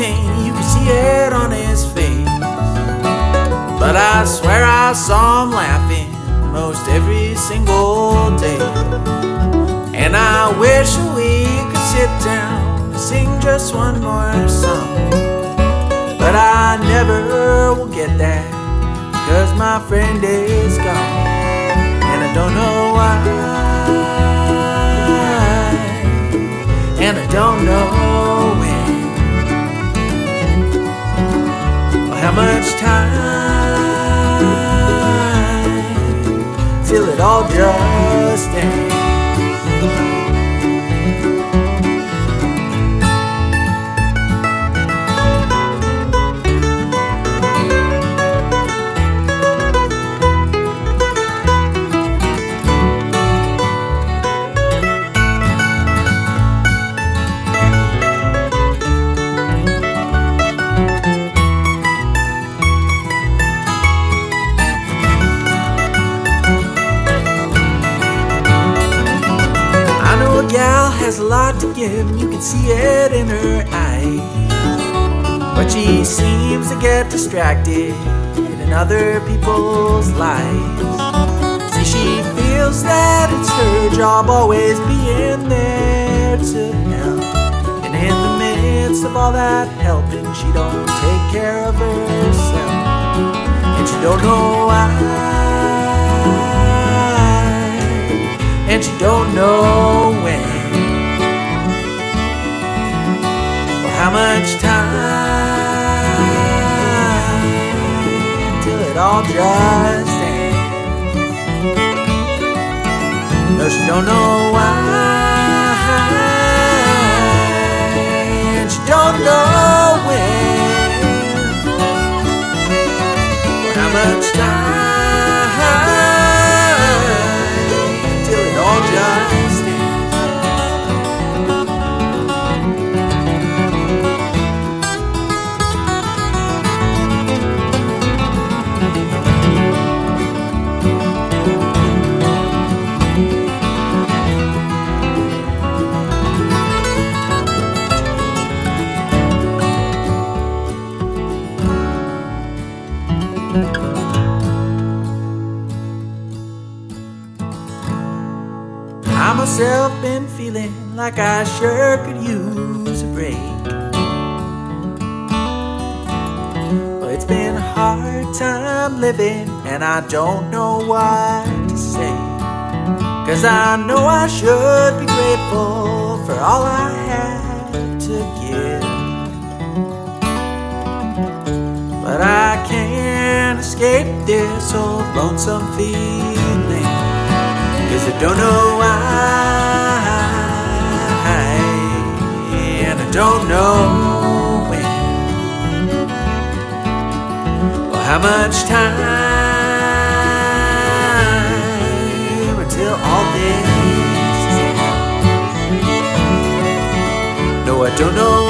pain, you can see it on his face. But I swear I saw him laughing most every single day. And I wish we could sit down and sing just one more song. But I never will get that, 'cause my friend is gone. And I don't know why, and I don't know when, or how much time till it all just ends. Gal has a lot to give, you can see it in her eyes. But she seems to get distracted in other people's lives. See, she feels that it's her job always being there to help. And in the midst of all that helping, she don't take care of herself. And she don't know why, and you don't know when, or how much time till it all just ends. No, she don't know why, and she don't know when, or how much time just ends. I myself been feeling like I sure could use a break. Well, it's been a hard time living, and I don't know what to say. 'Cause I know I should be grateful for all I have to give. But I can't escape this old lonesome feeling, 'cause I don't know why, and I don't know when, or how much time until all this is end. No, I don't know